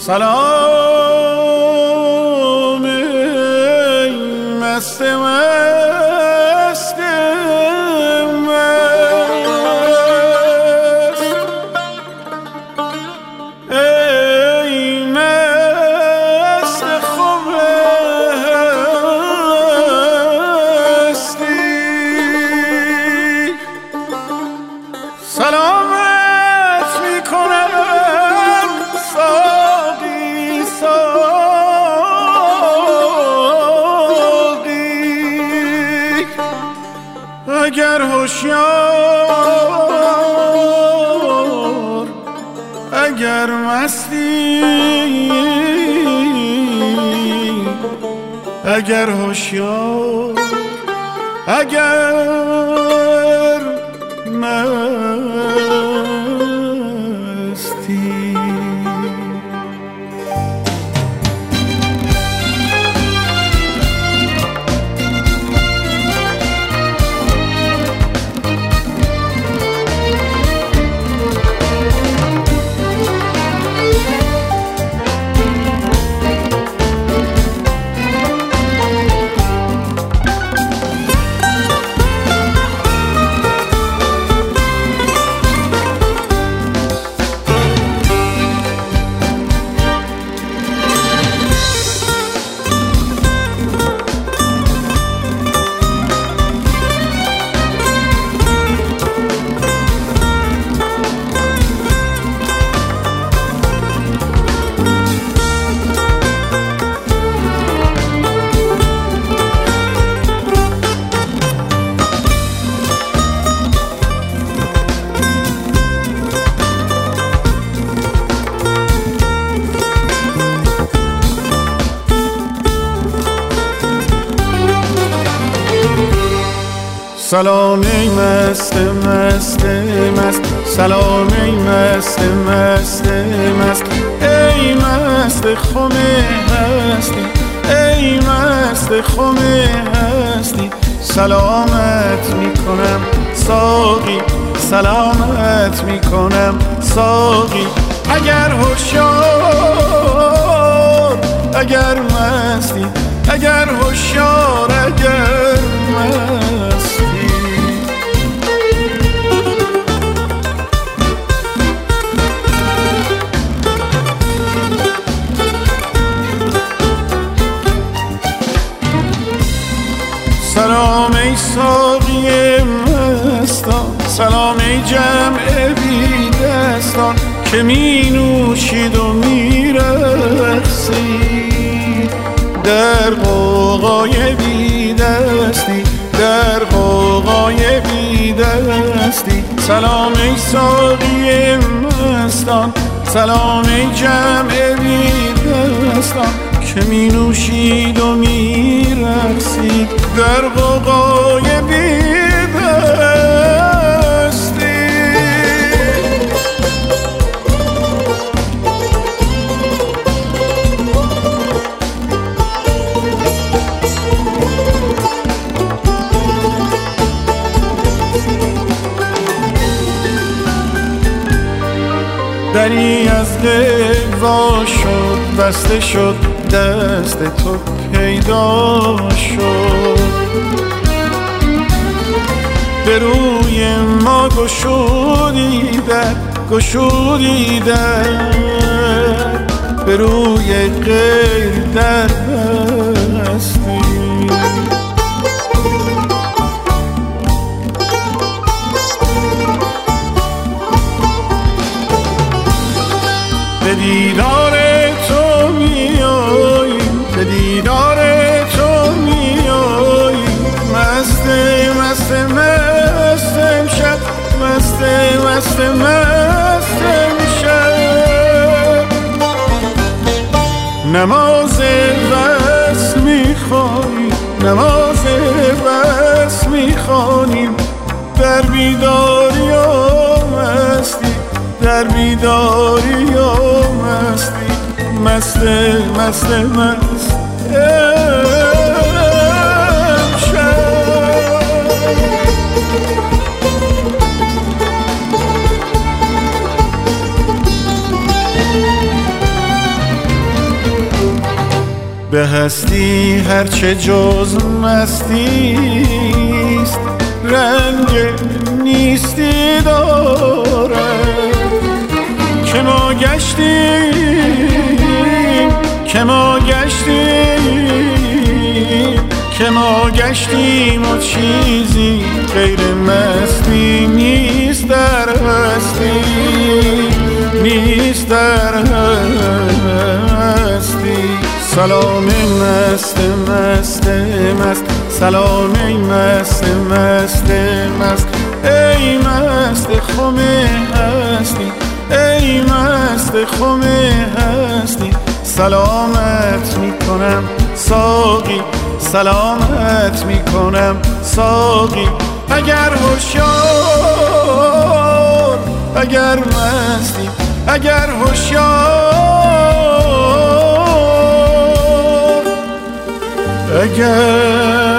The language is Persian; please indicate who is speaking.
Speaker 1: سلام ای مست مست مست، ای مست خمستی، سلامت میکنم اگر هوشیار اگر مستی، اگر هوشیار اگر مستی. سلام ای مست مست مست، سلام ای مست مست مست، ای مست خم هستی، ای مست خم هستی. سلامت میکنم ساقی، سلامت میکنم ساقی، اگر هوشیار اگر مستی، اگر هوشیار اگر مستی. سلام ای ساقی مستان، سلام ای جمع بی دستان که می نوشید و می رقصید در غوغای بی دستی، در غوغای بی دستی. سلام ای ساقی مستان، سلام ای جمع بی دستان که می نوشید و می رقصید در غوغای بی دستی. دری از دل وا شد، بسته شد، دست تو پیدا شد، به روی ما گشودی در، گشودی در، به روی غیر در بستی. به دیدار تو میاییم، به دیدار تو میاییم، مست مست مست امشب، مست مست مست امشب. نماز وصل میخوانیم، نماز وصل میخوانیم، در بیداری و مستی، در بیداری و مستی، مست مست مست امشب. هستی هرچه جز مستیست، رنگ نیستی داره. که ما گشتیم، که ما گشتیم، که ما گشتیم و چیزی غیر مستی نیست در هستی، نیست در هستی. سلام مست مست مست، سلام مست مست مست، ای مست خم هستی، ای مست خم هستی. سلامت میکنم ساقی، سلامت میکنم ساقی. اگر هوشیار، اگر مستی، اگر هوشیار، اگر